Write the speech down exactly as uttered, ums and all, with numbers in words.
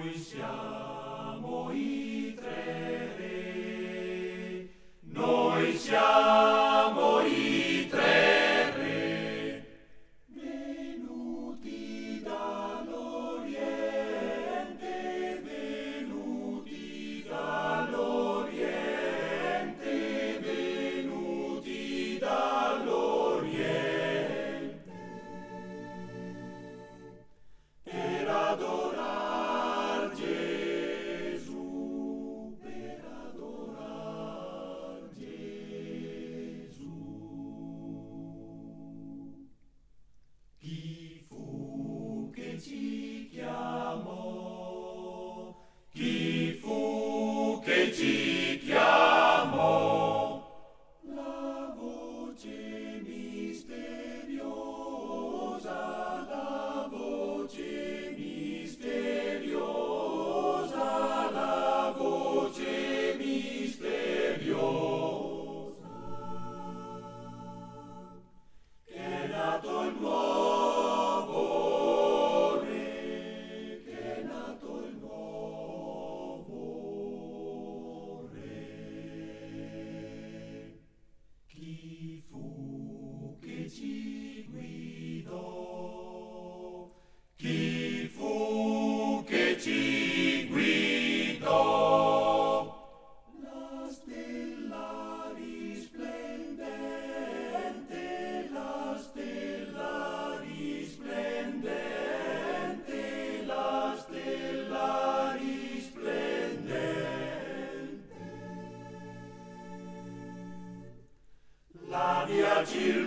Noi siamo i tre re, noi siamo i tre re, venuti dall'Oriente, venuti dall'Oriente, venuti dall'Oriente, per adorar Gesù, per adorar Gesù. Chi fu che ci chiamò? Chi fu che ci chiamò? La voce misteriosa, la voce misteriosa, la voce misteriosa, che è nato il nuovo re, che è nato il nuovo re. Chi fu che ci guidò? Chi fu che ci guidò? La stella risplendente, la stella risplendente, la stella risplendente. La via ci